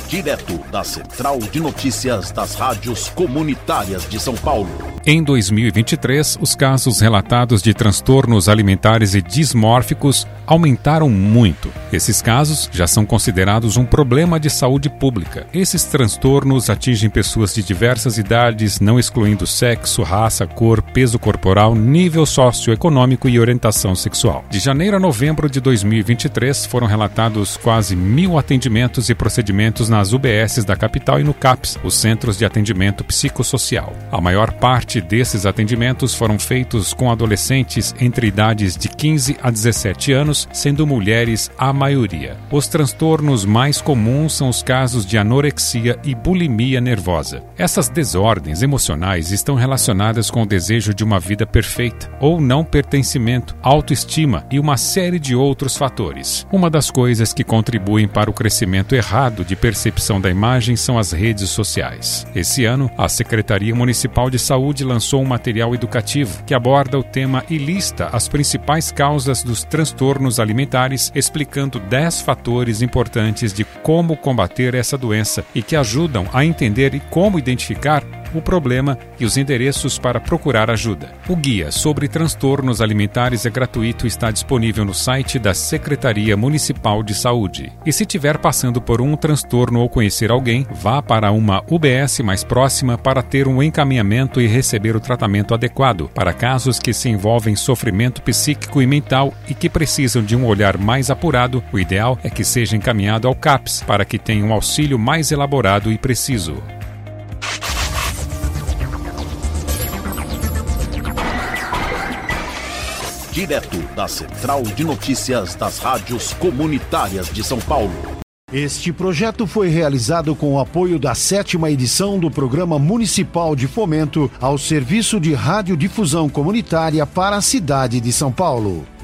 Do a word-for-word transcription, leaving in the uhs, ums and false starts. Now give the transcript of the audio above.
Direto da Central de Notícias das Rádios Comunitárias de São Paulo. Em dois mil e vinte e três, os casos relatados de transtornos alimentares e dismórficos aumentaram muito. Esses casos já são considerados um problema de saúde pública. Esses transtornos atingem pessoas de diversas idades, não excluindo sexo, raça, cor, peso corporal, nível socioeconômico e orientação sexual. De janeiro a novembro de dois mil e vinte e três, foram relatados quase mil atendimentos e procedimentos nas U B Ss da capital e no CAPS, os Centros de Atendimento Psicossocial. A maior parte desses atendimentos foram feitos com adolescentes entre idades de quinze a dezessete anos, sendo mulheres a maioria. Os transtornos mais comuns são os casos de anorexia e bulimia nervosa. Essas desordens emocionais estão relacionadas com o desejo de uma vida perfeita, ou não pertencimento, autoestima e uma série de outros fatores. Uma das coisas que contribuem para o crescimento errado de percepção da imagem são as redes sociais. Esse ano, a Secretaria Municipal de Saúde lançou um material educativo que aborda o tema e lista as principais causas dos transtornos alimentares, explicando dez fatores importantes de como combater essa doença e que ajudam a entender e como identificar o problema e os endereços para procurar ajuda. O guia sobre transtornos alimentares é gratuito e está disponível no site da Secretaria Municipal de Saúde. E se estiver passando por um transtorno ou conhecer alguém, vá para uma U B S mais próxima para ter um encaminhamento e receber o tratamento adequado para casos que se envolvem sofrimento psíquico e mental e que precisam de um olhar mais apurado. O ideal é que seja encaminhado ao CAPS para que tenha um auxílio mais elaborado e preciso. Direto da Central de Notícias das Rádios Comunitárias de São Paulo. Este projeto foi realizado com o apoio da sétima edição do Programa Municipal de Fomento ao Serviço de Radiodifusão Comunitária para a cidade de São Paulo.